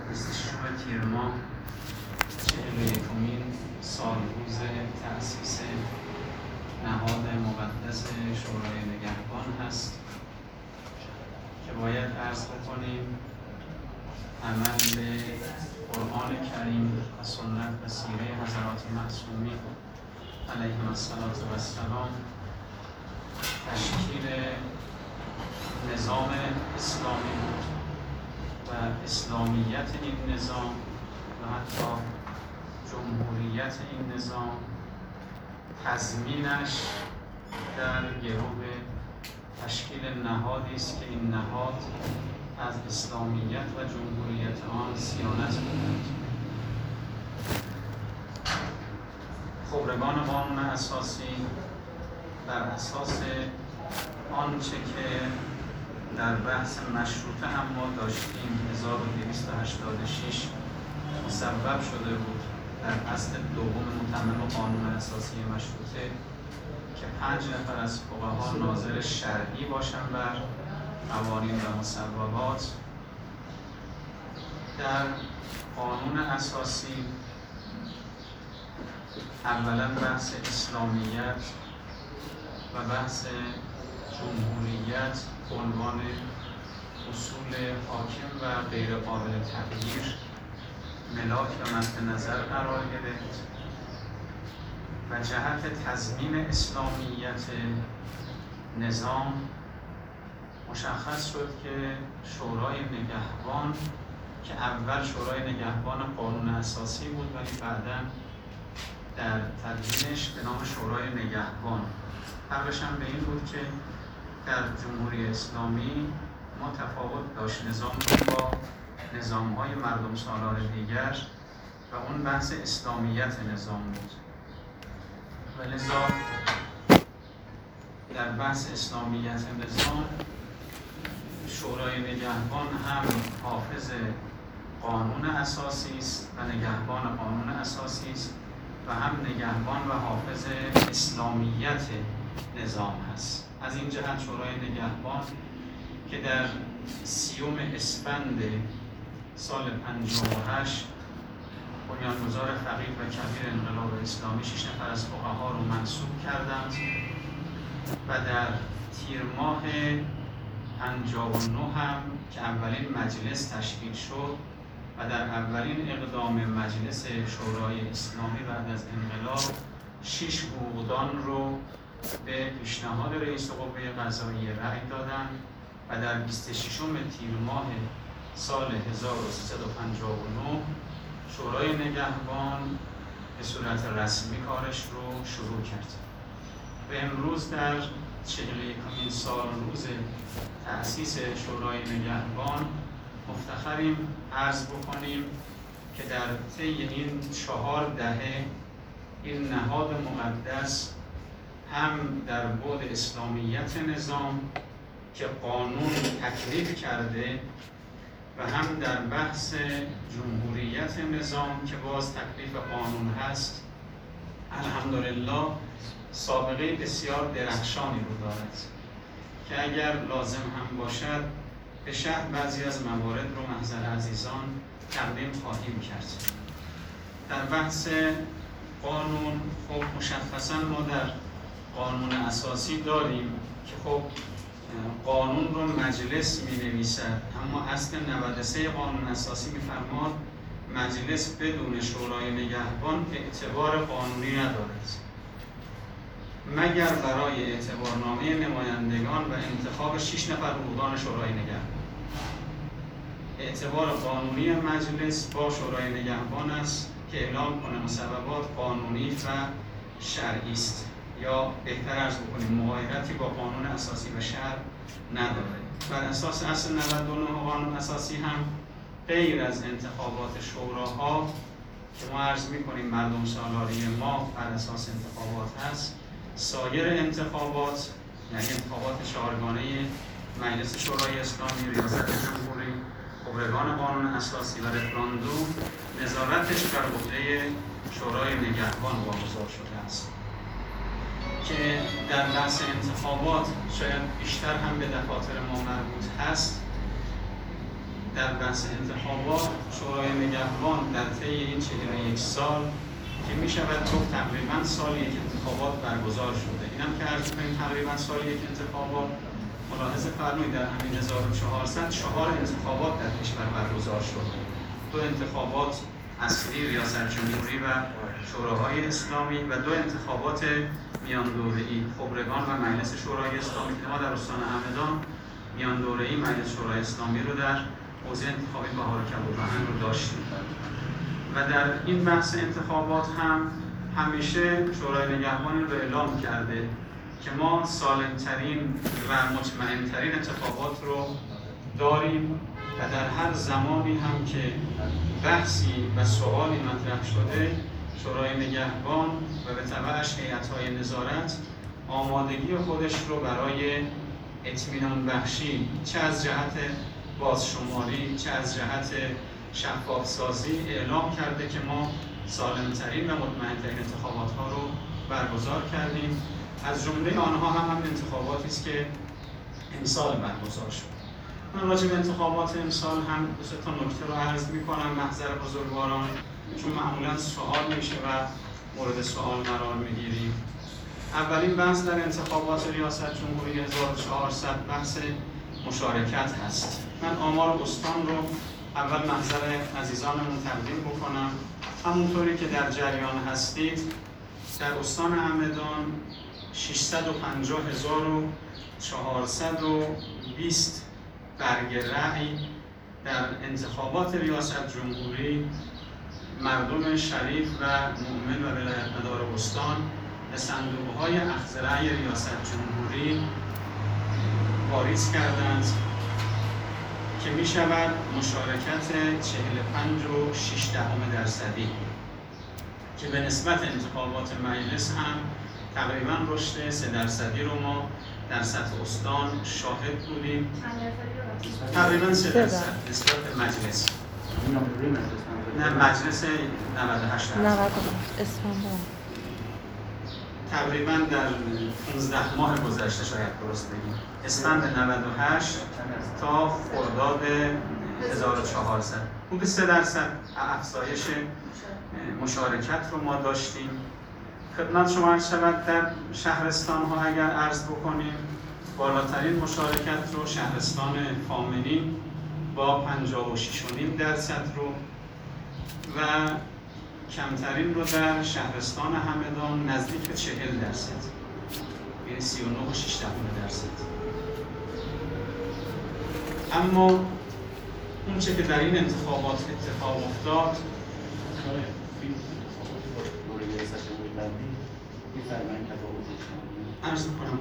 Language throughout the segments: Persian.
26 تیر ماه 41مین سالروز تأسیس نهاد مقدس شورای نگهبان هست که باید عرض بکنیم عمل به قرآن کریم و سنت و سیره حضرات معصومین علیهم السلام تشکیل نظام اسلامی بود و اسلامیت این نظام و حتی جمهوریت این نظام تضمینش در گروه تشکیل نهادی است که این نهاد از اسلامیت و جمهوریت آن صیانت می‌کند. خبرگان قانون اساسی بر اساس آنچه که در بحث مشروطه هم ما داشتیم 1286 مسبب شده بود در فصل دوم متمم قانون اساسی مشروطه که 5 نفر از فقها ناظر شرعی باشند بر قوانین و مصوبات. در قانون اساسی اولا بحث اسلامیت و بحث جمهوریت به عنوان اصول حاکم و غیر قابل تغییر ملاک و مد نظر قرار گرفت و جهت تضمین اسلامیت نظام مشخص شد که شورای نگهبان که اول شورای نگهبان قانون اساسی بود ولی بعداً در تدوینش به نام شورای نگهبان فرقش هم به این بود که در جمهوری اسلامی ما تفاوت داشت نظام با نظام‌های مردم سالار دیگر و اون بحث اسلامیت نظام بود و لذا در بحث اسلامیت نظام شورای نگهبان هم حافظ قانون اساسی است و نگهبان قانون اساسی است و هم نگهبان و حافظ اسلامیت نظام هست. از این جهت شورای نگهبان که در 30 اسفند سال 58 بنیانگذار فقیه و کبیر انقلاب اسلامی 6 نفر از فقها رو منصوب کردند و در تیر ماه 59 هم که اولین مجلس تشکیل شد و در اولین اقدام مجلس شورای اسلامی بعد از انقلاب 6 حقوقدان رو به پیشنهاد رئیس قوه قضاییه رأی دادند و در 26 تیر ماه سال 1359 شورای نگهبان به صورت رسمی کارش رو شروع کرد و امروز در 41مین سالروز تأسیس شورای نگهبان مفتخریم عرض بکنیم که در طی این 4 دهه این نهاد مقدس هم در بعد اسلامیت نظام که قانون تکلیف کرده و هم در بحث جمهوریت نظام که باز تکلیف قانون هست الحمدلله سابقه بسیار درخشانی رو دارد که اگر لازم هم باشد به شرح بعضی از موارد رو محضر عزیزان تقدیم خواهیم کرد. در بحث قانون خب مشخصا ما در قانون اساسی داریم که خب قانون رو مجلس می نویسد اما اصل 93 قانون اساسی می فرماد مجلس بدون شورای نگهبان اعتبار قانونی ندارد مگر برای اعتبارنامه نمایندگان و انتخاب 6 نفر عضوان شورای نگهبان. اعتبار قانونی مجلس با شورای نگهبان است که اعلام کنه مصوبات قانونی و شرعی است یا بهتر عرض بکنیم مغایرتی با قانون اساسی و شرع نداره. بر اساس اصل 99 قانون اساسی هم غیر از انتخابات شوراها که ما عرض می‌کنیم مردم سالاری ما بر اساس انتخابات هست سایر انتخابات یعنی انتخابات 4گانه مجلس شورای اسلامی، ریاست جمهوری، خبرگان قانون اساسی و رفراندوم نظارتش بر عهده شورای نگهبان واگذار شده است که در بحث انتخابات شاید بیشتر هم به دفاتر ما مربوط هست. در بحث انتخابات شورای نگهبان در طی این 41 سال که می شود گفت تقریبا سال یک انتخابات برگزار شده. اینم که عرض کنیم تقریبا سال یک انتخابات، ملاحظه فرمایید در همین 1400 4 انتخابات در کشور برگزار شد. 2 انتخابات اصلی ریاست جمهوری و شوراهای اسلامی و 2 انتخابات میان دوره‌ای خبرگان و مجلس شورای اسلامی که ما در استان همدان میان دوره‌ای مجلس شورای اسلامی رو در حوزه انتخابی بهار کبوت‌آهن رو داشتیم. و در این بحث انتخابات هم همیشه شورای نگهبان رو اعلام کرده که ما سالم‌ترین و مطمئن‌ترین انتخابات رو داریم و در هر زمانی هم که بحثی و سوالی مطرح شده شورای نگهبان و به تبعش هیئت‌های نظارت آمادگی خودش رو برای اطمینان بخشی چه از جهت بازشماری چه از جهت شفاف سازی اعلام کرده که ما سالم‌ترین و مطمئن‌ترین انتخابات ها رو برگزار کردیم. از جمله آنها هم انتخاباتی است که امسال برگزار شد. من راجع به انتخابات امسال هم دو تا نکته رو عرض می‌کنم محضر بزرگواران، چون معمولاً سوال میشه و مورد سوال قرار می‌گیریم. اولین بحث در انتخابات ریاست جمهوری 1400 بحث مشارکت هست. من آمار استان رو اول محضر عزیزانمون تقدیم بکنم. همونطوری که در جریان هستید در استان همدان 650,420 برگ رأی در انتخابات ریاست جمهوری مردم شریف و مؤمن و ولایتمدار استان به صندوق‌های اخذ رأی ریاست جمهوری واریز کردند که می شود مشارکت 45.6% که به نسبت انتخابات مجلس هم تقریبا رشد 3% رو ما در سطح استان شاهد بودیم. تقریبا 3% نسبت به مجلس. نه مجلس 98%. تقریبا در 15 ماه گذشته شاید درست بگیم. اسفند 98 تا خرداد 1400 حدود 3% افزایش مشارکت رو ما داشتیم. خدمت شما عرض شود در شهرستان ها اگر عرض بکنیم بالاترین مشارکت رو شهرستان فامنی با 56.5% رو و کمترین رو در شهرستان همدان نزدیک به 40%، یعنی 39.6%. اما اون چه که در این انتخابات اتفاق افتاد عرض کنم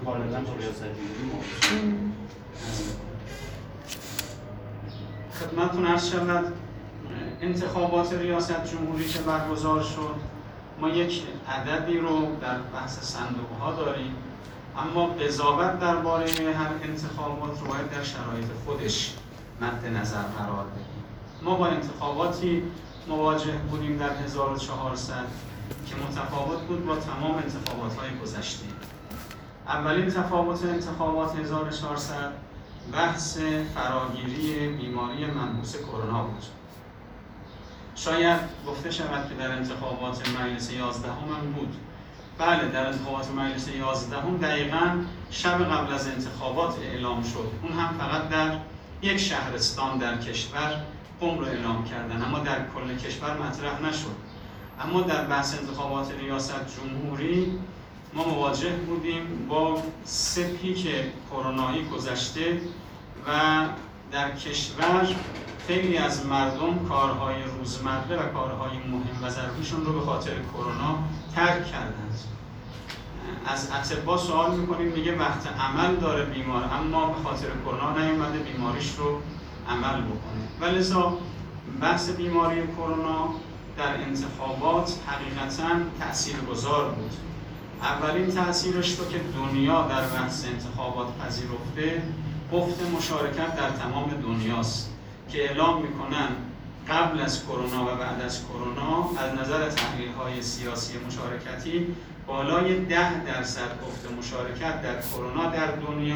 خدمتتون عرض شود انتخابات ریاست جمهوری که برگزار شد ما یک عددی رو در بحث صندوق ها داریم، اما قضاوت درباره هر انتخابات رو باید در شرایط خودش مد نظر قرار بدیم. ما با انتخاباتی مواجه بودیم در 1400 که متفاوت بود با تمام انتخابات‌های گذشته. اولین تفاوت انتخابات 1400 بحث فراگیری بیماری منحوس کرونا بود. شاید گفته شود که در انتخابات مجلس 11 هم بود. بله، در انتخابات مجلس 11 دقیقاً شب قبل از انتخابات اعلام شد. اون هم فقط در یک شهرستان در کشور قم رو اعلام کردن، اما در کل کشور مطرح نشد. اما در بحث انتخابات ریاست جمهوری ما مواجه بودیم با 3 پیک کرونایی گذشته و در کشور خیلی از مردم کارهای روزمره و کارهای مهم و ضروریشون رو به خاطر کرونا ترک کردند. از اطباء سوال میکنیم میگه وقت عمل داره بیمار، اما به خاطر کرونا نیومده بیماریش رو عمل بکنه. ولذا بحث بیماری کرونا در انتخابات حقیقتاً تاثیرگذار بود. اولین تاثیرش رو که دنیا در بحث انتخابات پذیرفته افت مشارکت در تمام دنیاست که اعلام میکنن قبل از کرونا و بعد از کرونا از نظر تحلیل‌های سیاسی مشارکتی بالای 10% افت مشارکت در کرونا در دنیا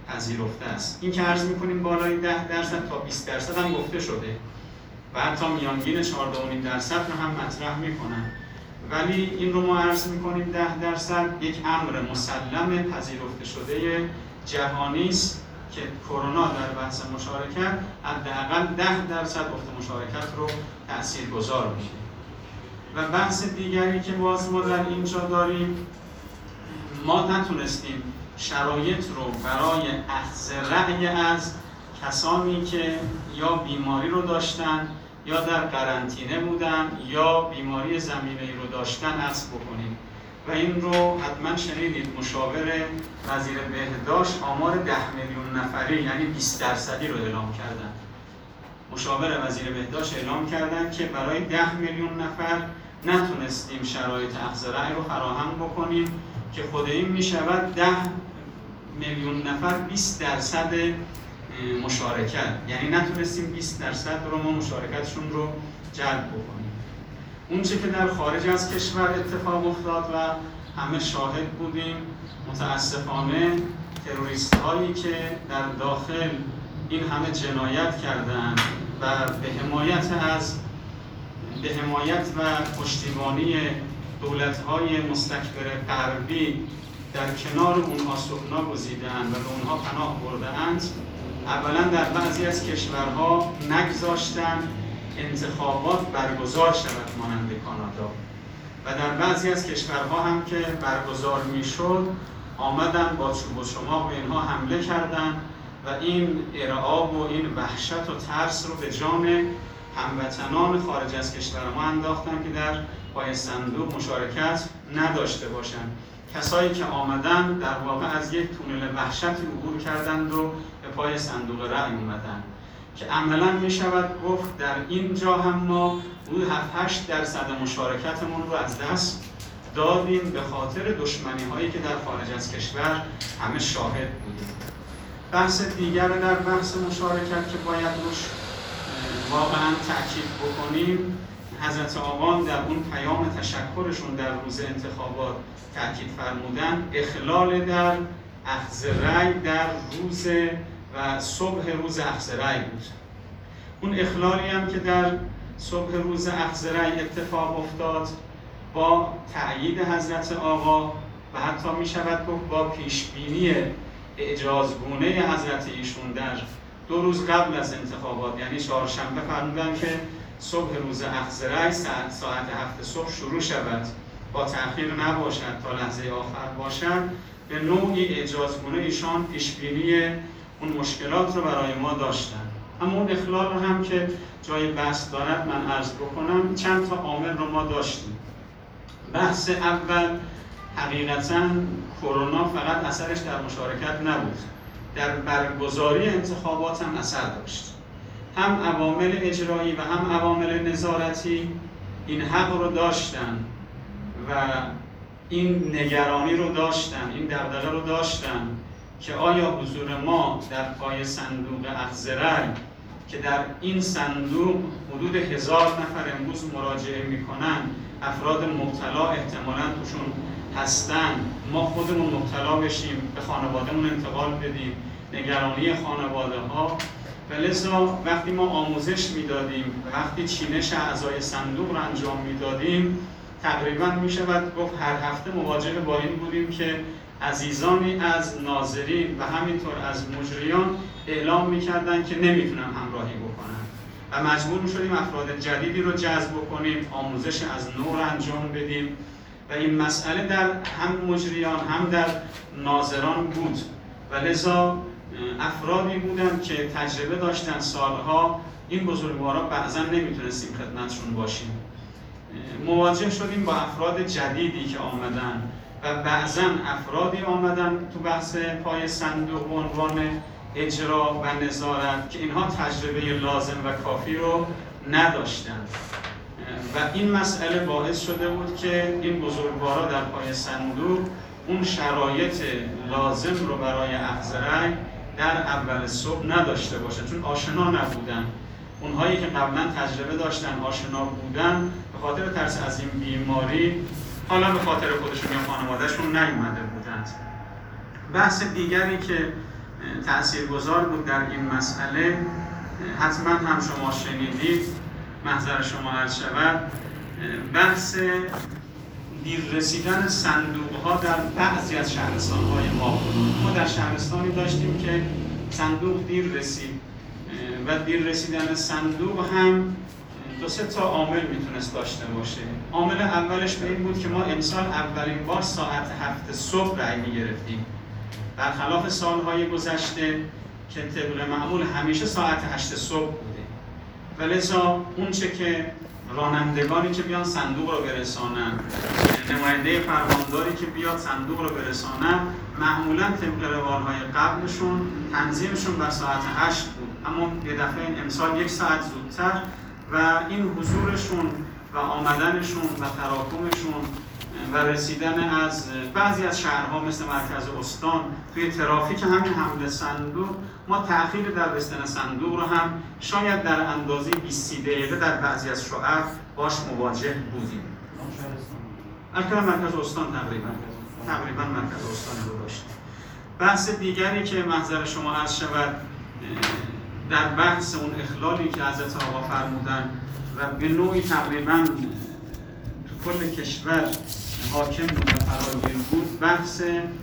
پذیرفته است. این که عرض می‌کنیم بالای 10% تا 20% هم گفته شده و حتی میانگین 14.5% رو هم مطرح می‌کنن، ولی این رو ما عرض می‌کنیم 10% یک امر مسلم پذیرفته شده جهانی است که کرونا در بحث مشارکت حداقل 10% افت مشارکت رو تاثیرگذار میشه. و بحث دیگری که باز ما در اینجا داریم، ما نتونستیم شرایط رو برای اخذ رأی از کسانی که یا بیماری رو داشتن یا در قرنطینه بودن یا بیماری زمینه‌ای رو داشتن عکس بکنیم و این رو حتما شنیدید. مشاور وزیر بهداشت آمار 10 میلیون نفری یعنی 20% رو اعلام کردن. مشاور وزیر بهداشت اعلام کردن که برای 10 میلیون نفر نتونستیم شرایط اخذ رأی رو فراهم بکنیم که خود این میشود 10 میلیون نفر 20% مشارکت، یعنی نتونستیم 20% رو ما مشارکتشون رو جلب بکنیم. اون چه که در خارج از کشور اتفاق افتاد و همه شاهد بودیم، متاسفانه تروریست هایی که در داخل این همه جنایت کردن و به حمایت و پشتیبانی دولت‌های مستکبر غربی در کنار اونها سکنا گزیدند و به اونها پناه برده‌اند، اولا در بعضی از کشورها نگذاشتند انتخابات برگزار شود مانند کانادا و در بعضی از کشورها هم که برگزار میشد آمدن با چوب و چماق به اینها حمله کردند و این ارعاب و این وحشت و ترس رو به جان هموطنان خارج از کشور ما انداختن که در پای صندوق مشارکت نداشته باشند. کسایی که آمدن در واقع از یک تونل وحشتی عبور کردند و به پای صندوق رأی اومدن که عملاً می شود گفت در اینجا هم ما حدود 7-8% مشارکتمون رو از دست دادیم به خاطر دشمنی هایی که در خارج از کشور همه شاهد بودیم. بحث دیگر در بحث مشارکت که باید روش واقعاً تأکید بکنیم، حضرت آقا در اون پیام تشکرشون در روز انتخابات تأکید فرمودن اخلال در اخذ رأی در روز و صبح روز اخذ رأی بود. اون اخلالی هم که در صبح روز اخذ رأی اتفاق افتاد با تأیید حضرت آقا و حتی می شود گفت با پیشبینی اعجازگونه حضرت ایشون در 2 روز قبل از انتخابات، یعنی چهارشنبه فرمودن که صبح روز اخذ رأی ساعت 7 صبح شروع شود، با تأخیر نباشد، تا لحظه آخر باشد. به نوعی اعجازگونه ایشان پیشبینی اون مشکلات رو برای ما داشتن. اما اون اخلال رو هم که جای بحث دارد من عرض بکنم. چند تا عامل رو ما داشتیم. بحث اول، حقیقتاً کرونا فقط اثرش در مشارکت نبود، در برگزاری انتخابات هم اثر داشت. هم عوامل اجرایی و هم عوامل نظارتی این حق رو داشتن و این نگرانی رو داشتن، این دغدغه رو داشتن که آیا حضور ما در پای صندوق اخذ رأی که در این صندوق حدود 1000 نفر امروز مراجعه میکنن، افراد مبتلا احتمالاً توشون هستن، ما خودمون مبتلا بشیم، به خانوادهمون انتقال بدیم، نگرانی خانواده ها. و لذا وقتی ما آموزش میدادیم، وقتی چینش اعضای صندوق رو انجام میدادیم، تقریبا میشود گفت هر هفته مواجه با این بودیم که عزیزانی از ناظرین و همینطور از مجریان اعلام میکردن که نمیتونن همراهی بکنن و مجبور میشدیم افراد جدیدی رو جذب کنیم، آموزش از نو رو انجام بدیم و این مسئله در هم مجریان هم در ناظران بود و لذا افرادی بودن که تجربه داشتن سالها. این بزرگوارا بعضا نمیتونستیم خدمتشون باشیم، مواجه شدیم با افراد جدیدی که آمدن و بعضا افرادی آمدن تو بحث پای صندوق به عنوان اجرا و نظارت که اینها تجربه لازم و کافی رو نداشتن و این مسئله باعث شده بود که این بزرگوارا در پای صندوق اون شرایط لازم رو برای اخذ رأی در اول صبح نداشته باشن، چون آشنا نبودن. اونهایی که قبلا تجربه داشتن، آشنا بودن، به خاطر ترس از این بیماری حالا به خاطر خودشون یا خانوادهشون نیومده بودند. بحث دیگری که تاثیرگذار بود در این مسئله. حتما هم شما شنیدید، محضر شما عرض شود، بحث دیر رسیدن صندوق‌ها در بعضی از شهرستان‌های ما. ما در شهرستانی داشتیم که صندوق دیر رسید و دیر رسیدن صندوق هم دو سه تا عامل میتونست داشته باشه. عامل اولش به این بود که ما امسال اولین بار ساعت 7 صبح رأی می‌گرفتیم، برخلاف سال‌های گذشته که طبق معمول همیشه ساعت 8 صبح بوده و لذا اونچه که رانندگانی که بیان صندوق رو برسانن، نماینده فرمانداری که بیاد صندوق رو برسانن، معمولا طبق روالهای قبلشون تنظیمشون بر ساعت 8 بود، اما یه دفعه امسال 1 ساعت زودتر و این حضورشون و آمدنشون و تراکمشون و رسیدن از بعضی از شهرها مثل مرکز استان توی ترافیک همین حمل صندوق، ما تأخیر در رسیدن صندوق رو هم شاید در اندازه 20 دقیقه در بعضی از شعب باش مواجه بودیم. البته مرکز استان تقریبا مرکز استان رو داشتیم. بحث دیگری که محضر شما عرض شود در بحث اون اخلالی که حضرت آقا فرمودن و به نوعی تقریبا تو کل کشور حاکم بود و فراگیر بود، بحث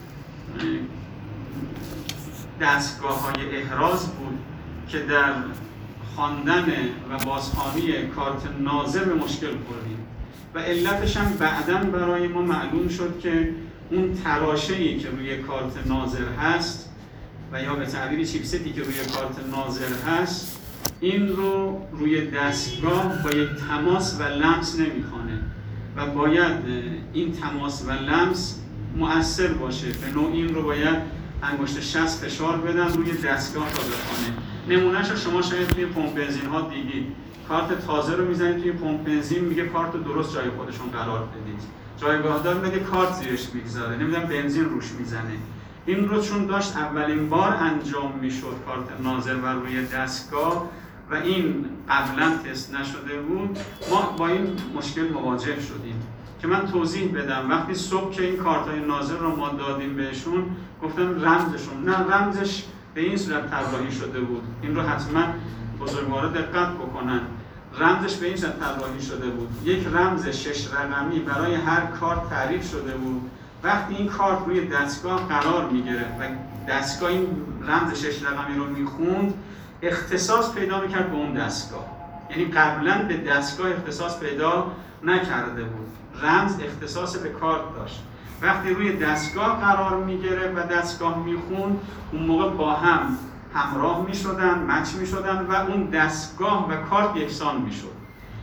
دستگاه‌های احراز بود که در خواندن و بازخوانی کارت ناظر به مشکل خوردیم و علتش هم بعداً برای ما معلوم شد که اون تراشه‌ای که روی کارت ناظر هست و یا به تعبیر چیپستی که روی کارت ناظر هست، این رو روی دستگاه با یک تماس و لمس نمیخوانه و باید این تماس و لمس مؤثر باشه. به نوع این رو باید انگشت 60 فشار بدن روی دستگاه تا بخونه. نمونهش رو شما شاید توی پمپ بنزین ها دیدید. کارت تازه رو میزنید توی پمپ بنزین، میگه کارت درست جای خودشون قرار بدید. جایگاه دار میگه کارت زیرش میگذاره، نمیدونم بنزین روش میزنه. این رو چون داشت اولین بار انجام میشد کارت ناظر و روی دستگاه و این قبلا تست نشده بود، ما با این مشکل مواجه شدیم که من توضیح بدم. وقتی صبح که این کارت‌های ناظر رو ما دادیم بهشون، گفتن رمزشون، نه رمزش به این صورت طراحی شده بود، این رو حتما بزرگوارا دقت بکنن، رمزش به این صورت طراحی شده بود، یک رمز 6 رقمی برای هر کارت تعریف شده بود. وقتی این کارت روی دستگاه قرار می‌گرفت و دستگاه این رمز 6 رقمی رو می‌خوند، اختصاص پیدا می‌کرد به اون دستگاه. یعنی قبلا به دستگاه اختصاص پیدا نکرده بود، رمز اختصاص به کارت داشت. وقتی روی دستگاه قرار می‌گرفت و دستگاه می‌خوند، اون موقع با هم همراه می‌شدن، مچ می‌شدن و اون دستگاه و کارت یکسان می‌شد.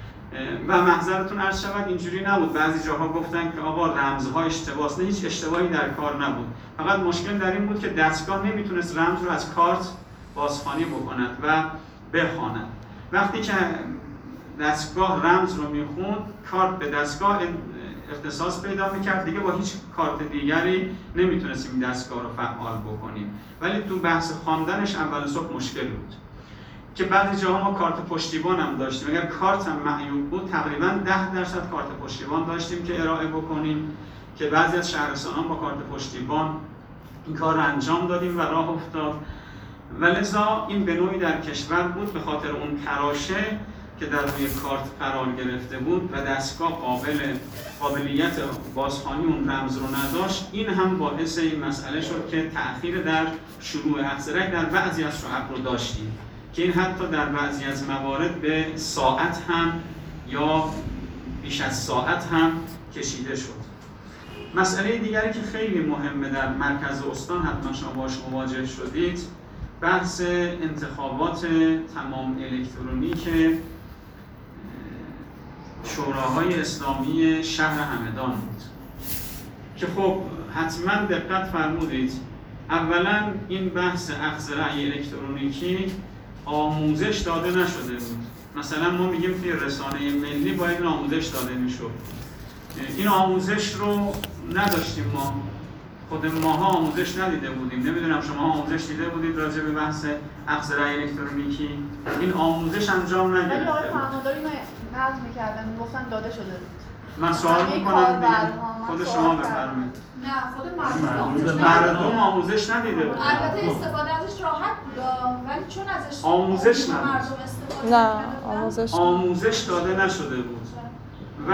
و محضرتون عرض شود اینجوری نبود. بعضی جاها گفتن که آقا رمزها اشتباهه. نه، هیچ اشتباهی در کار نبود. فقط مشکل در این بود که دستگاه نمیتونست رمز رو از کارت بازخوانی بکند و بخواند. وقتی که دستگاه رمز رو میخوند، کارت به دستگاه اختصاص پیدا میکرد، دیگه با هیچ کارت دیگری نمیتونستیم دستگاه رو فعال بکنیم. ولی تو بحث خواندنش اول صبح مشکل بود که بعضی جاها ما کارت پشتیبان هم داشتیم. اگر کارت هم معیوب بود، تقریبا 10% کارت پشتیبان داشتیم که ارائه بکنیم که بعضی از شهرستانان با کارت پشتیبان این کار رو انجام دادیم و راه افتاد. و لذا این به نوعی در کشور بود به خاطر اون تراشه که در روی کارت قرار گرفته بود و دستگاه قابلیت بازخوانی اون رمز رو نداشت. این هم باعث این مسئله شد که تأخیر در شروع اخضرک در بعضی از شعب رو داشتیم که این حتی در بعضی از موارد به ساعت هم یا بیش از ساعت هم کشیده شد. مسئله دیگری که خیلی مهمه در مرکز استان، حتما شما باش مواجه شدید، بحث انتخابات تمام الکترونیک شوراهای اسلامی شهر همدان بود که خب حتما دقت فرمودید. اولا این بحث اخذ رأی الکترونیکی آموزش داده نشده بود. مثلا ما میگیم توی رسانه ملی باید این آموزش داده میشد. این آموزش رو نداشتیم، ما خود ماها آموزش ندیده بودیم. نمیدونم شما آموزش دیده بودید راجع به بحث اخذ رأی الکترونیکی؟ این آموزش انجام نگرفته. ولی آقای فرمانداری نقض می‌کردن، گفتن داده شده بود. من سوال میکنم خود شما بفرمایید. نه خود مردم آموزش ندیده بود. البته استفاده ازش راحت بود ولی چون ازش آموزش مردم استفاده آموزش داده نشده بود و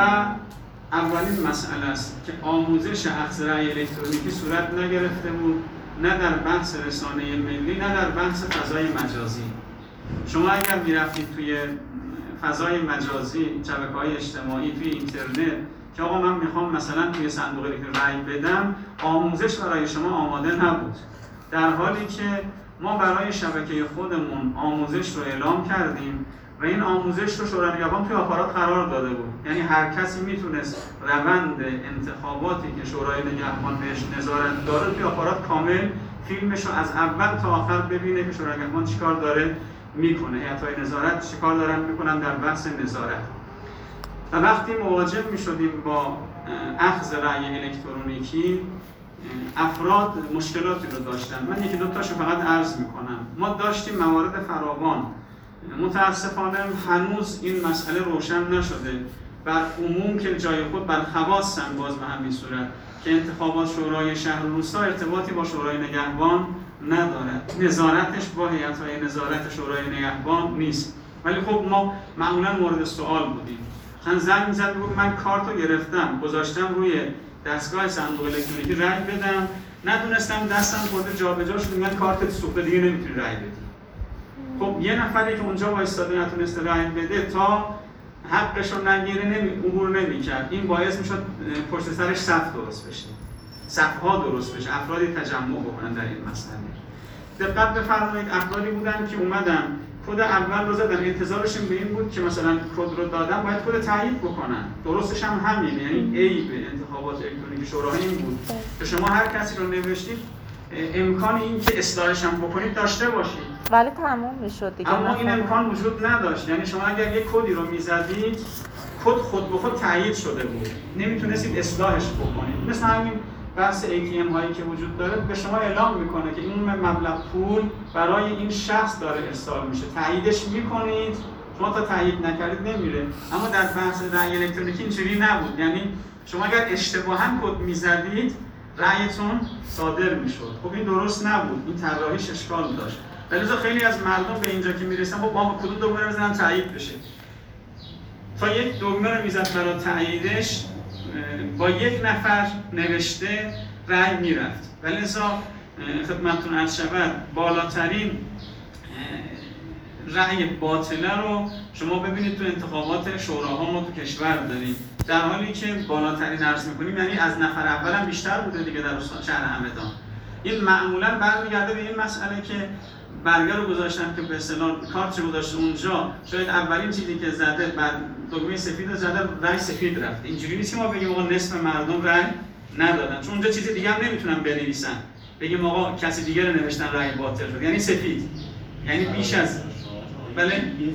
اولین مسئله است که آموزش اخذ رأی الکترونیکی صورت نگرفته بود، نه در بحث رسانه ملی نه در بحث فضای مجازی. شما اگر میرفتید توی فضای مجازی، شبکه‌های اجتماعی، توی اینترنت که آقا من میخوام مثلا توی صندوق الکترونیکی رأی بدم، آموزش برای شما آماده نبود، در حالی که ما برای شبکه خودمون آموزش رو اعلام کردیم و این آموزش رو شورای نگهبان توی آپارات قرار داده بود. یعنی هر کسی میتونست روند انتخاباتی که شورای نگهبان بهش نظارت داره توی آپارات کامل فیلمش رو از اول تا آخر ببینه که شورای نگهبان چیکار داره میکنه، هیئت‌های نظارت چیکار دارن میکنن در بحث نظارت. و وقتی مواجه میشدیم با اخذ رأی الکترونیکی، افراد مشکلاتی رو داشتن. من یکی دو تاشو فقط عرض میکنم. ما داشتیم موارد فراوان. متاسفانه هنوز این مسئله روشن نشده. بر عموم که جای خود بر خواصن باز به همین صورت که انتخابات شورای شهر و روستا ارتباطی با شورای نگهبان ندارد. نظارتش با هیئت‌های نظارت شورای نگهبان نیست. ولی خب ما معمولا مورد سوال بودیم. من زنگ می‌زد بود من کارتو گرفتم، گذاشتم روی دستگاه صندوق الکترونیکی رأی بدم، ندونستم دستم خورده جابجا شد، میگن کارتت سوخته دیگه نمیتونی رأی بدی. خب یه نفری که اونجا وایساده نتونسته رأی بده تا حقش رو نگیره عبور نمی‌کرد. این باعث میشد پشت سرش صف درست بشه. صف‌ها درست بشه، افرادی تجمع بکنن در این مسئله. دقت بفرمایید افرادی بودن که اومدن کد اول رو زدن، انتظارشون به این بود که مثلا کد رو دادن باید کد تایید بکنن. درستش هم همینه، یعنی عیب انتخابات الکترونیکی شورای این بود که شما هر کسی رو نوشتید امکان این که اصلاحش هم بکنید داشته باشید. ولی تموم میشد دیگه. اما این امکان وجود نداشت. یعنی شما اگر یک کدی رو میزدید کد خود به خود تایید شده بود، نمیتونستید اصلاحش بکنید. مثل همین بحث ATM هایی که وجود داره به شما اعلام میکنه که این مبلغ پول برای این شخص داره ارسال میشه، تاییدش میکنید، شما تا تایید نکردید نمیره. اما در بحث رأی الکترونیکی اینجوری نبود. یعنی شما اگر اشتباها کد میزدید رأیتون صادر میشد. خب این درست نبود، این طراحیش اشکال داشت. لذا خیلی از مردم به اینجا که میرسن خب ما کدوم دکمه رو بزنن تایید بشه. تا یک دکمه رو میزد برای تاییدش با یک نفر نوشته رأی میرفت. ولی لذا خدمتتون عرض شود بالاترین رأی باطله رو شما ببینید تو انتخابات شوراها ما تو کشور داریم، در حالی که بالاترین عرض میکنیم یعنی از نفر اول هم بیشتر بوده دیگه در شهر همدان. این معمولا برمیگرده به این مسئله که برگر رو گذاشتن که به اصطلاح کارت رو گذاشته اونجا، شاید اولین چیزی که زده بعد دکمه سفید رو زده رأی سفید رفت. اینجوری نیست که ما بگیم آقا نصف مردم رأی ندادن، چون اونجا چیز دیگه هم نمیتونن بنویسن بگیم آقا کسی دیگه رو نوشتن رأی باطل شد، یعنی سفید، یعنی بیش از بله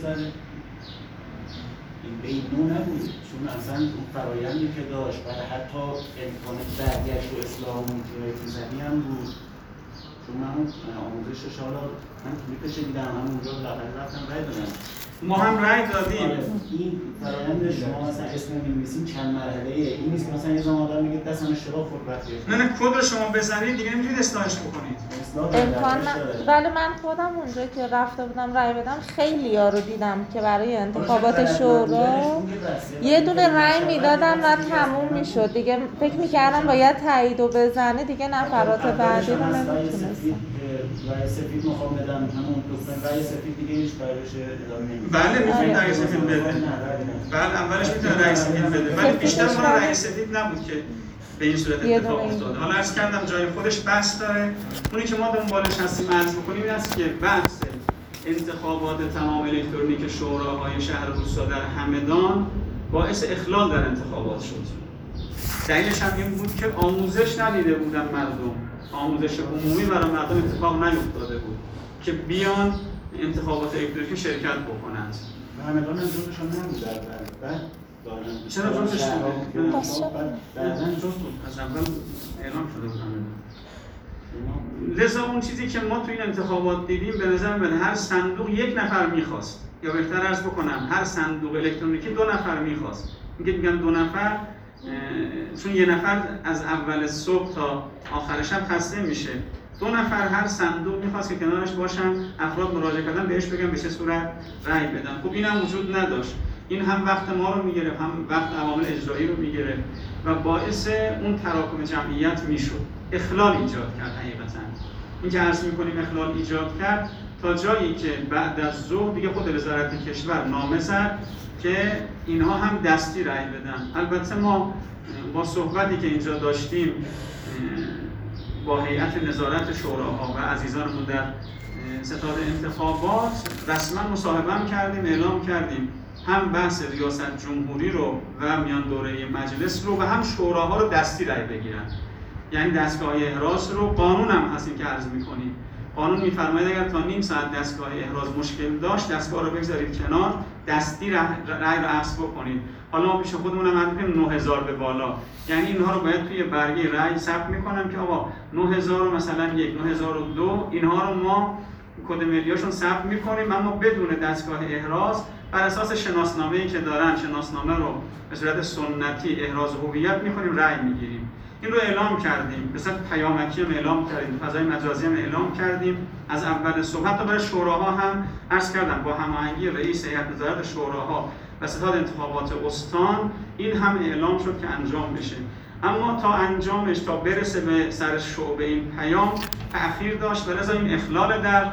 این بینو نبود، چون اصلا اون فرایندی که داشت و حتی امکان بعدیش رو اصلاح میتونه زدی هم بود. چون من آموزشش حالا من کلیپش دیدم، هم اونجا رفتم رای دادم. ما هم رای دادیم. این فرایند شما مثلا اسم می‌نویسین چند مرحله‌ایه. این نیست که مثلا یه زمان آدم میگه دستم اشتباه خورد وقتی. نه کد رو شما بزنید دیگه نمیتونید اصلاحش بکنید. امکان ولی من خودم اونجا که رفته بودم رای بدم خیلی‌ها رو دیدم که برای انتخابات شورا یه دونه رای میدادن و تموم میشد دیگه. فکر می‌کردم باید تاییدو بزنه دیگه، نفرات بعدی رو نمیتونستم. رای سفید میخوام بدم، همون دکمه رای سفید دیگه هیچ کارش ادامه نمیده. بله میتونید رای سفید بده. بله اولش میتونه رای سفید بده، ولی بیشتر ما رای سفید نبود که به این صورت اتفاق افتاد. حالا عرض کردم جای خودش بحث داره. اونی که ما دنبالش هستیم عرض بکنیم این است که بحث انتخابات تمام الکترونیک شوراهای شهر روستا در همدان باعث اخلال در انتخابات شد. دلیلش هم این بود که آموزش ندیده بودن مردم. آموزش عمومی برای مردم اتفاق نیفتاده بود که بیان انتخابات الکترونیکی شرکت بکنند. همدان هم جزشون نبود بعد دارن. چرا جزش نبود؟ بعداً جز بود. از اول اعلام شده بود همدان. لذا اون چیزی که ما توی این انتخابات دیدیم به نظر من هر صندوق یک نفر میخواست، یا بهتر عرض بکنم هر صندوق الکترونیکی 2 نفر میخواست. میگه میگن 2 نفر چون یه نفر از اول صبح تا آخر شب خسته میشه، 2 نفر هر صندوق میخواست که کنارش باشن، افراد مراجعه کردن بهش بگن به چه صورت رأی بدن. خب این هم وجود نداشت، این هم وقت ما رو میگرفت، هم وقت عوامل اجرایی رو میگرفت و باعث اون تراکم جمعیت میشد، اخلال ایجاد کرد. حقیقتا این که عرض میکنیم اخلال ایجاد کرد تا جایی که بعد از ظهر دیگه خود وزارت کشور نامه زد که اینها هم دستی رأی بدن. البته ما با صحبتی که اینجا داشتیم با هیئت نظارت شوراها و عزیزانمون در ستاد انتخابات رسما مصاحبه کردیم، اعلام کردیم هم بحث ریاست جمهوری رو و میان دوره مجلس رو و هم شوراها رو دستی رأی بگیرن. یعنی دستگاه احراز رو، قانون هم هستیم که عرض می‌کنیم، قانون می‌فرماید اگر تا نیم ساعت دستگاه احراز مشکل داشت دستگاه رو بگذارید کنار، دستی رأی رو حذف بکنید. حالا ما پیش خودمون هم می‌گیم 9000 به بالا، یعنی اینها رو باید توی برگه رأی ثبت می‌کنم که آقا 9000 مثلا 1 9002 اینها رو ما کد ملیاشون ثبت می‌کنیم، اما بدون دستگاه احراز بر اساس شناسنامه‌ای که دارن، شناسنامه رو به صورت سنتی احراز هویت می‌کنیم، رأی می‌گیریم. این رو اعلام کردیم، به صورت پیامکی هم اعلام کردیم، فضای مجازی هم اعلام کردیم از اول صبح. حتی برای شوراها هم عرض کردم با هماهنگی رئیس هیئت نظارت شوراها و ستاد انتخابات استان این هم اعلام شد که انجام بشه. اما تا انجامش، تا برسه به سر شعبه این پیام تأخیر داشت و لذا این اخلال در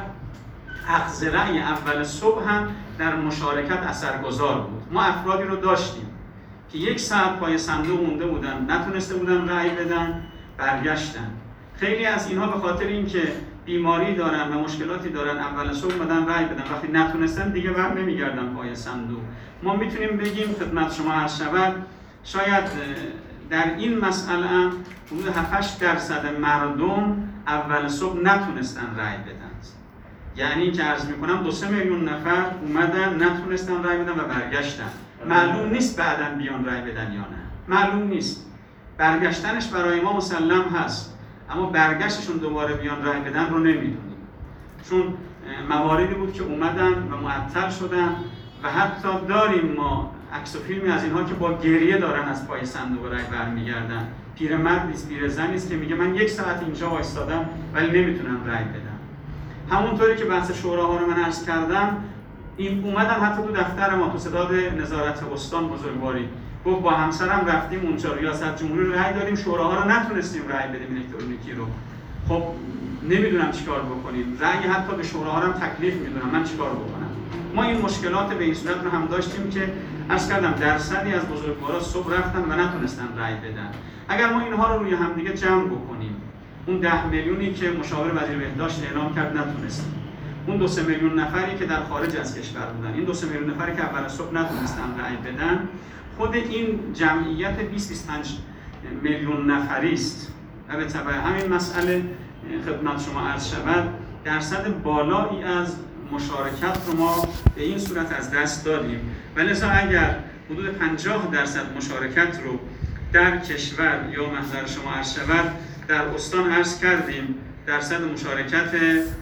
اخذ رأی اول صبح هم در مشارکت اثرگذار بود. ما افرادی رو داشتیم که 1 ساعت پای صندوق مونده بودن، نتونسته بودن رأی بدن، برگشتن. خیلی از اینها به خاطر اینکه بیماری دارن و مشکلاتی دارن اول صبح اومدن رأی بدن، وقتی نتونستن دیگه بر نمیگردن پای صندوق. ما میتونیم بگیم خدمت شما عرض شود شاید در این مسئله هم حدود 7-8% مردم اول صبح نتونستن رأی بدن. یعنی که عرض میکنم 2-3 میلیون نفر اومدن نتونستن رأی بدن و برگشتن. معلوم نیست بعداً بیان رأی بدن یا نه، معلوم نیست. برگشتنش برای ما مسلم هست، اما برگشتشون دوباره بیان رأی بدن رو نمیدونیم، چون مواردی بود که اومدن و معطل شدن و حتی داریم ما عکس و فیلمی از اینها که با گریه دارن از پای صندوق رأی برمیگردن. پیرمرد نیست، پیرزنی است که میگه من 1 ساعت اینجا وایستادم ولی نمیتونم رأی بدم. همونطوری که بحث شوراها رو من عرض کردم، این اومدن حتی تو دفتر ما تو ستاد نظارت استان بزرگواری گفت با همسرم رفتیم اونجا ریاست جمهوری رأی دادیم، شوراها رو نتونستیم رأی بدیم الکترونیکی رو. خب نمیدونم چیکار بکنیم، رأی حتی به شوراها هم تکلیف میدونم، من چیکار بکنم. ما این مشکلات به این صورت رو هم داشتیم که عرض کردم درصدی از بزرگوارا صبح رفتن و نتونستن رأی بدن. اگر ما اینها رو روی هم دیگه جمع بکنیم، اون 10 میلیونی که مشاور وزیر بهداشت اعلام کرد نتونستیم، اون 2-3 میلیون نفری که در خارج از کشور بودن، این 2-3 میلیون نفری که اول صبح نتونستن رأی بدن، خود این جمعیت 20-25 میلیون نفری است و به تبع همین مسئله خدمت شما عرض شود درصد بالایی از مشارکت رو ما به این صورت از دست دادیم و لذا اگر حدود 50% مشارکت رو در کشور یا محضر شما عرض شود در استان عرض کردیم، درصد مشارکت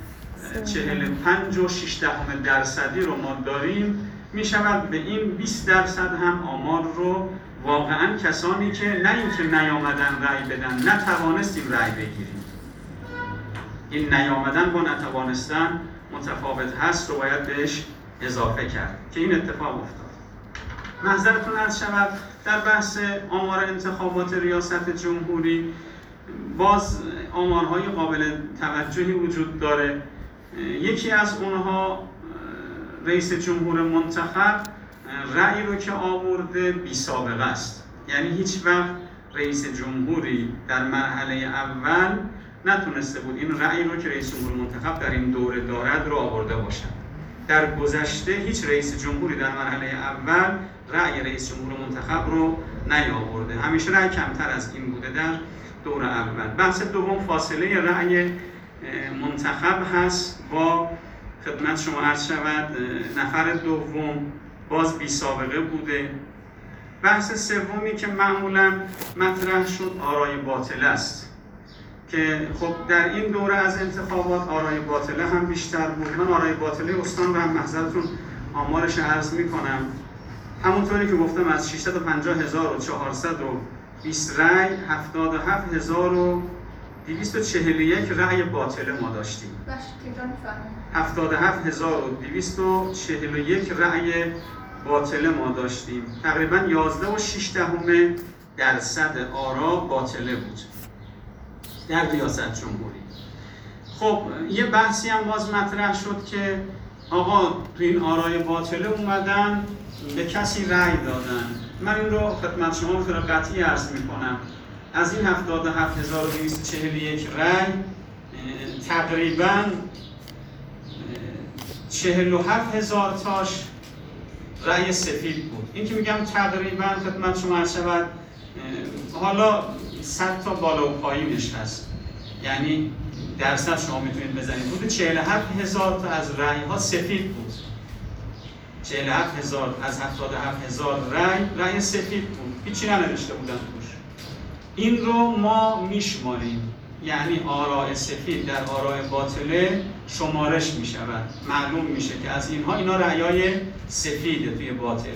45.6% رو ما داریم، می شود به این 20% هم آمار رو واقعا کسانی که نه اینکه نیامدن رأی بدن، نتوانستیم رأی بگیریم، این نیامدن با نتوانستن متفاوت هست رو باید بهش اضافه کرد که این اتفاق افتاد. محضرتون عرض شود در بحث آمار انتخابات ریاست جمهوری باز آمارهای قابل توجهی وجود داره. یکی از اونها رئیس جمهور منتخب رأی رو که آورده بی سابقه است، یعنی هیچ وقت رئیس جمهوری در مرحله اول نتونسته بود این رأی رو که رئیس جمهور منتخب در این دوره دارد رو آورده باشد. در گذشته هیچ رئیس جمهوری در مرحله اول رأی رئیس جمهور منتخب رو نیاورده، همیشه رأی کمتر از این بوده در دور اول. بحث دوم فاصله رأی منتخب هست با خدمت شما عرض شود نفر دوم باز بی سابقه بوده. بحث سومی که معمولا مطرح شد آرای باطله است که خب در این دوره از انتخابات آرای باطله هم بیشتر بود. من آرای باطله استان رو هم محضرتون آمارش عرض میکنم همونطوری که گفتم از 650,420 رأی 77,241 رأی باطل ما داشتیم. 77,241 رأی باطل ما داشتیم. تقریباً 11.6% آرا باطله بود در ریاست جمهوری. خب یه بحثی هم باز مطرح شد که آقا تو این آرای باطله اومدن به کسی رأی دادن. من این رو خدمت شما به طور قطعی عرض میکنم. از این 77,241 رأی تقریباً 47,000 تاش رأی سفید بود. این که میگم تقریباً خدمت شما عرض شود، حالا 100 تا بالا و پایینش هست، یعنی درصد شما میتونید بزنید. بود 47,000 تا از رأی ها سفید بود. 47,000 از 77,000 رأی سفید بود، هیچی ننوشته بودن توش. این رو ما میشماریم، یعنی آراء سفید در آراء باطله شمارش میشود، معلوم میشه که از اینا رأیای سفیده توی باطله.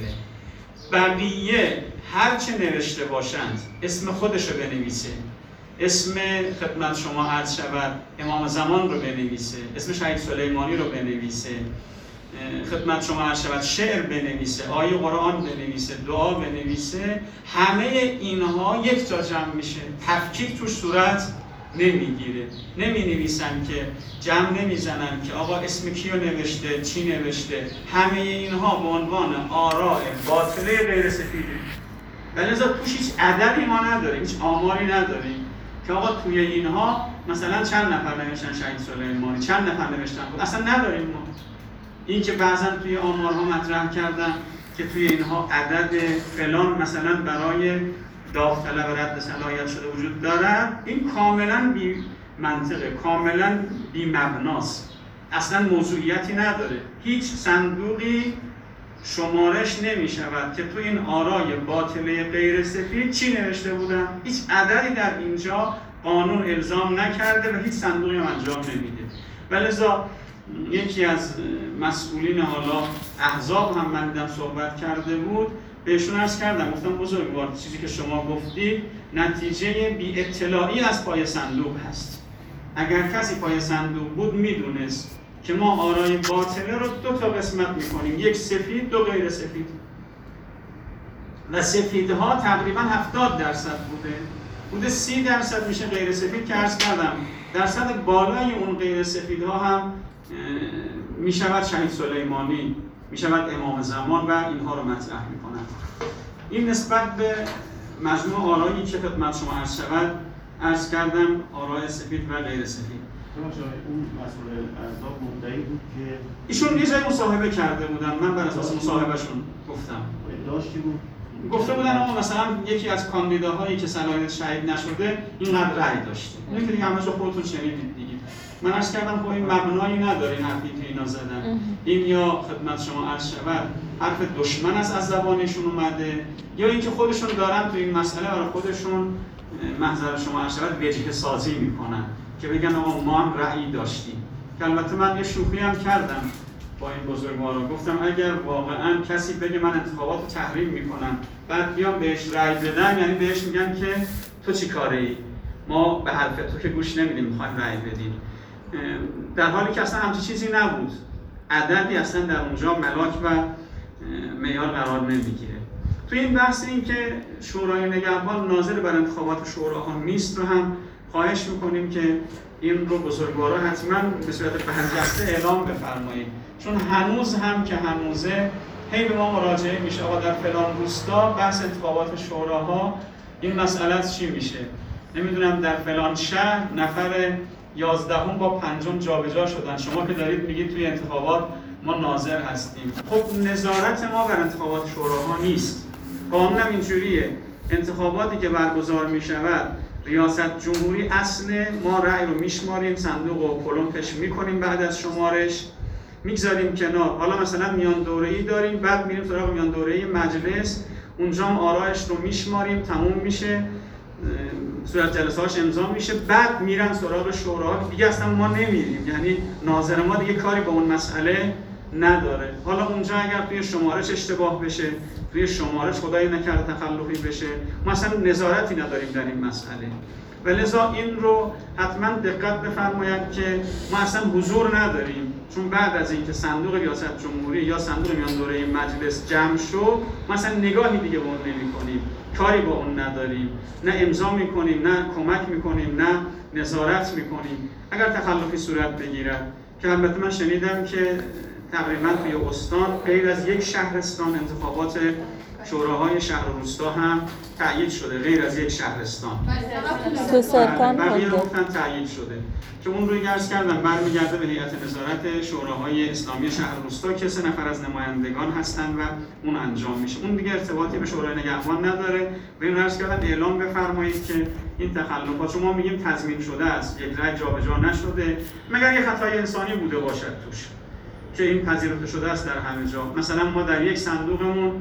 بقیه هر چه نوشته باشند اسم خودش رو بنویسه، اسم خدمت شما عرض شود امام زمان رو بنویسه، اسم شهید سلیمانی رو بنویسه، خدمت شما عرض شود شعر بنویسه، آیه قرآن بنویسه، دعا بنویسه، همه اینها یک جا جمع میشه، تفکیک توش صورت نمیگیره. نمینویسن که جمع نمیزنن که آقا اسم کیو نوشته، چی نوشته. همه اینها به عنوان آراء باطله غیر سفیده. ولذا توش هیچ عددی ما نداریم، هیچ آماری نداریم که آقا توی اینها مثلا چند نفر نوشتن شهید سلیمانی، چند نفر نوشتن بود، اصلا نداریم ما. این که بعضا توی آمارها مطرح کردن که توی اینها عدد فلان مثلا برای داوطلب رد صلاحیت شده وجود دارد، این کاملا بی منطقه، کاملا بی مبناست، اصلا موضوعیتی نداره. هیچ صندوقی شمارش نمی شود که توی این آرای باطله غیر سفید چی نوشته بودن. هیچ عددی در اینجا قانون الزام نکرده و هیچ صندوقی هم انجام نمیده. ولذا یکی از مسئولین حالا احزاب هم من دیدم صحبت کرده بود، بهشون عرض کردم، گفتم بزرگوار چیزی که شما گفتید نتیجه بی اطلاعی از پای صندوق هست. اگر کسی پای صندوق بود میدونست که ما آرای باطله رو دو تا قسمت میکنیم، یک سفید، دو غیر سفید. و سفیدها تقریبا 70% بوده 30% میشه غیر سفید که عرض کردم درصد بالای اون غیر سفیدها هم میشود شهید سلیمانی، میشود امام زمان و اینها رو مطرح میکنن. این نسبت به مجموع آرایی که خدمت شما عرض شود، عرض کردم آرای سفید و غیر سفید. اون مسئول احزاب مدعی بود که ایشون یه جای مصاحبه کرده بودن، من بر اساس مصاحبهشون گفتم. ادعاش چی بود؟ گفته بودن اما مثلا یکی از کاندیداهایی که صلاحیت شهید نشده اینقدر رأی داشته. اینو که دیگه همه جا خودتون شنیدید دیگه. من عرض کردم خب این مبنایی نداره این حرفی که اینا زدن. این یا خدمت شما عرض شود حرف دشمن است از زبانشون اومده، یا اینکه خودشون دارن تو این مسئله برای خودشون محضر شما عرض شود وجه سازی میکنن که بگن آقا ما هم رأی داشتیم. که البته من یه شوخی هم کردم با این بزرگوارا، گفتم اگر واقعا کسی بگه من انتخابات رو تحریم میکنم بعد بیام بهش رأی بدم، یعنی بهش میگن که تو چی کاره ای؟ ما به حرف تو که گوش نمیدیم، میخوایم رأی بدیم. در حالی که اصلا همچین چیزی نبود، عددی اصلا در اونجا ملاک و معیار قرار نمیگیره. تو این بحث این که شورای نگهبان ناظر بر انتخابات شوراها نیست رو هم خواهش میکنیم که این رو بزرگوارا حتما به صورت برجسته اعلام بفرمایید، چون هنوز هم که هنوزه هی به ما مراجعه میشه آقا در فلان روستا بحث انتخابات شوراها این مسئله چی میشه، نمیدونم در فلان شهر نفر 11 با 5 جابجا شدن، شما که دارید میگید توی انتخابات ما ناظر هستیم. خب نظارت ما بر انتخابات شوراها نیست، قانون هم اینجوریه، انتخاباتی که برگزار میشود ریاست جمهوری اصل ما رأی رو میشماریم، صندوق رو کلمپش میکنیم، بعد از شمارش میگذاریم کنار. حالا مثلا میان دوره‌ای داریم، بعد میریم سراغ میان دوره‌ای مجلس، اونجا هم آرایش رو میشماریم، تموم میشه، صورت جلسه‌هاش امضا میشه، بعد میرن سراغ شوراها. دیگه اصلا ما نمیریم، یعنی ناظر ما دیگه کاری با اون مسئله نداره. حالا اونجا اگر توی شمارش اشتباه بشه، توی شمارش خدای نکرده تخلفی بشه، ما اصلا نظارتی نداریم در این مسئله. و لذا این رو حتما دقت بفرمایید که ما اصلا حضور نداریم، چون بعد از اینکه صندوق ریاست جمهوری یا صندوق میان دوره مجلس جمع شد ما اصلا نگاهی دیگه به اون نمی‌کنیم، کاری با اون نداریم، نه امضا می‌کنیم، نه کمک می‌کنیم، نه نظارت می‌کنیم. اگر تخلفی صورت بگیرد که البته من شنیدم که تقریبا توی استان غیر از یک شهرستان انتخابات شوراهای شهر و روستا هم تأیید شده، غیر از یک شهرستان. تو سرکان بقیه گفتن تأیید شده که اون روی عرض کردم برمیگرده به هیئت نظارت شوراهای اسلامی شهر و روستا که 3 نفر از نمایندگان هستن و اون انجام میشه. اون دیگه ارتباطی به شورای نگهبان نداره. و این عرض کردم اعلام بفرمایید که این تخلفات شما میگیم تضمین شده است، یک رأی جابجا نشده مگر یه خطای انسانی بوده باشد توش که این پذیرفته شده است در همه جا. مثلا ما در یک صندوقمون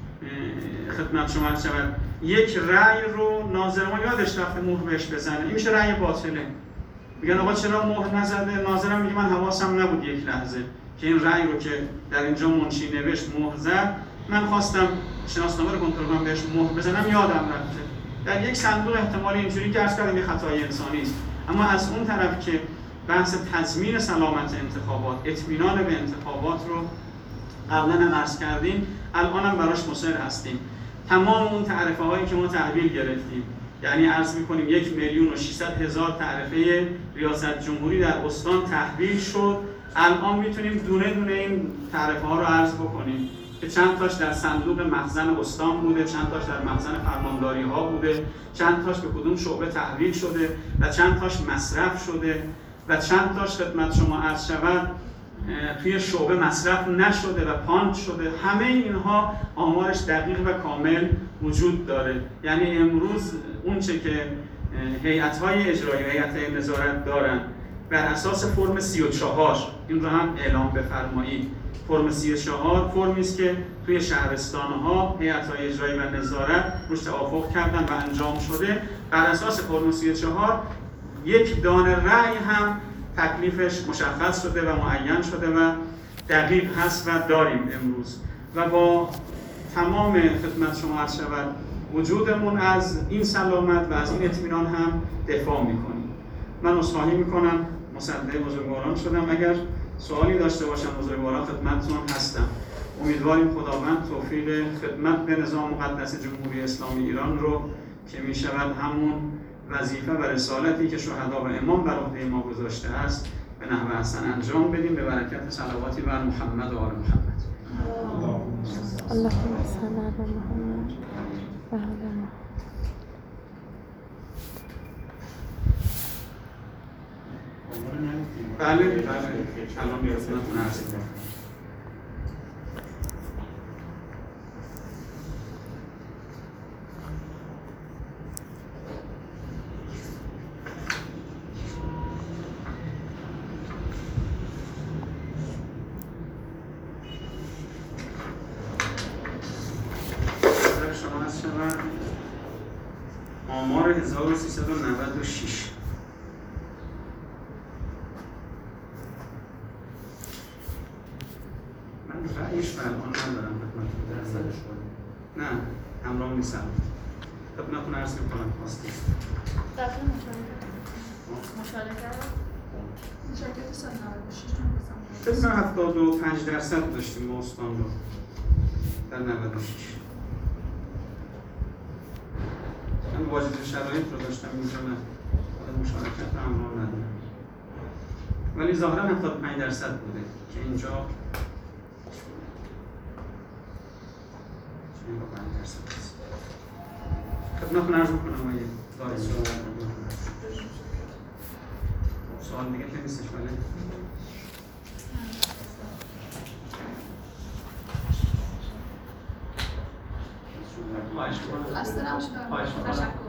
خدمت شما عرض شود یک رأی رو ناظر ما یادش رفته مهر بهش بزنه، این میشه رأی باطله. میگن آقا چرا مهر نزده؟ ناظرم میگه من حواسم نبود یک لحظه که این رأی رو که در اینجا منشی نوشت مهر زد، من خواستم شناسنامه رو کنترل کنم بهش مهر بزنم یادم رفته. در یک صندوق احتمالی اینجوری که عرض کردم یه خطای انسانی است، اما از اون طرف که بحث تضمین سلامت انتخابات، اطمینان به انتخابات رو قبلا هم عرض کردیم، الان هم براش مصر هستیم. تمام اون تعرفه هایی که ما تحویل گرفتیم، یعنی عرض می‌کنیم 1,600,000 تعرفه ریاست جمهوری در استان تحویل شد. الان میتونیم دونه دونه این تعرفه ها رو عرض بکنیم که چند تاش در صندوق مخزن استان بوده، چند تاش در مخزن فرمانداری ها بوده، چند تاش به کدوم شعبه تحویل شده و چند تاش مصرف شده و چند تاش خدمت شما عرض شود توی شعبه مصرف نشده و پاند شده. همه اینها آمارش دقیق و کامل وجود داره. یعنی امروز اون چه که هیئت‌های اجرایی و هیئت‌های نظارت دارن بر اساس فرم 34 این رو هم اعلام بفرمایید. فرم 34 فرمی است که توی شهرستان‌ها هیئت‌های اجرایی و نظارت روش توافق کردن و انجام شده. بر اساس فرم 34 یک دانه رأی هم تکلیفش مشخص شده و معین شده و دقیق هست و داریم امروز و با تمام خدمت شما عرض شود وجودمون از این سلامت و از این اطمینان هم دفاع میکنیم. من عذرخواهی میکنم مصدق بزرگواران شدم، اگر سوالی داشته باشم بزرگواران خدمتتون هستم. امیدواریم خداوند توفیق خدمت به نظام مقدس جمهوری اسلامی ایران رو که میشود همون وظیفه و رسالتی که شهدا و امام بر عهده ما گذاشته است به نحو احسن انجام بدیم به برکت صلواتی بر محمد و آل محمد. اللهم صل علی محمد و آل محمد. بله الان میرسونتون عرض کنم. آمار 1396 من رأیش به الان ندارم خدمتتون درصدش کنم. نه همراه نیستم. خدمتتون عرض می‌کنم خواستی. دفعه مشارکت سال 96 فکر کنم 75% داشتیم ما استان رو در 96. من واجد شرایط رو داشتم اینجا نه مشارکت رو همراه ندارم، ولی ظاهرا 75% بوده که اینجا 45% هست. خدمتتون عرض می‌کنم آقای دارید سوال دیگه که نیستش. بله خواهش می‌کنم. خسته نباشید. تشکر.